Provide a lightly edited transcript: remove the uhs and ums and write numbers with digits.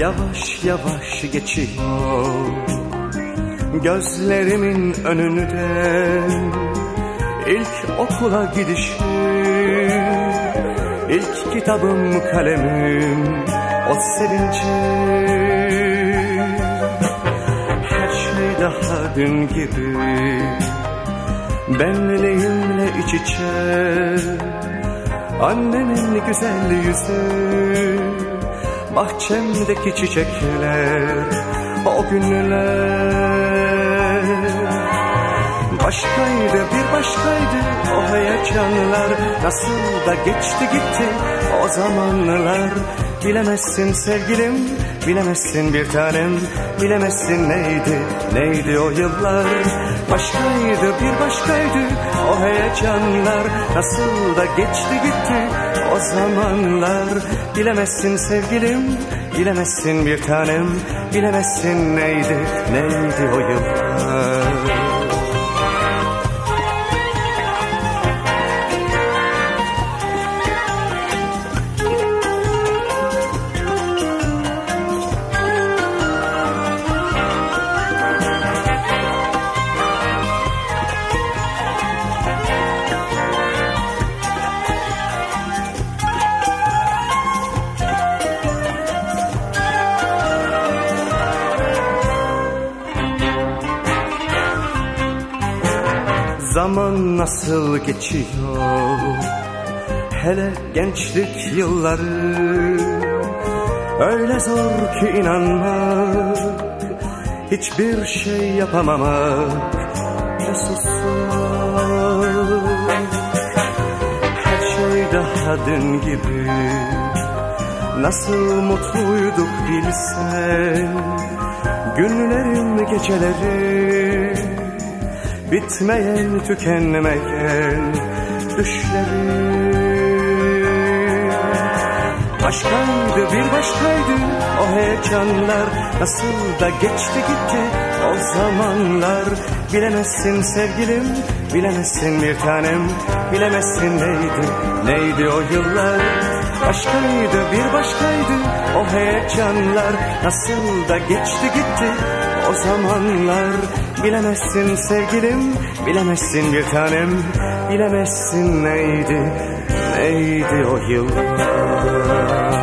yavaş yavaş geçiyor gözlerimin önünden. İlk okula gidişim, ilk kitabım kalemim, o sevincim. Her şey daha dün gibi, benliğimle iç içe. Annemin güzel yüzü, bahçemdeki çiçekler, o günler. Başkaydı, bir başkaydı o heyecanlar. Nasıl da geçti gitti o zamanlar. Bilemezsin sevgilim, bilemezsin bir tanem, bilemezsin neydi, neydi o yıllar. Başkaydı, bir başkaydı o heyecanlar. Nasıl da geçti gitti o zamanlar. Bilemezsin sevgilim, bilemezsin bir tanem, bilemezsin neydi, neydi o yıllar. Zaman nasıl geçiyor, hele gençlik yılları. Öyle zor ki inanmak, hiçbir şey yapamamak ve susmak. Her şey daha dün gibi, nasıl mutluyduk bilsen. Günlerim, geceleri, bitmeyen, tükenmeyen düşlerim. Başkaydı, bir başkaydı o heyecanlar. Nasıl da geçti gitti o zamanlar. Bilemezsin sevgilim, bilemezsin bir tanem, bilemezsin neydi, neydi o yıllar. Başkaydı, bir başkaydı o heyecanlar. Nasıl da geçti gitti o zamanlar. Bilemezsin sevgilim, bilemezsin bir tanem, bilemezsin neydi, neydi o yıllar.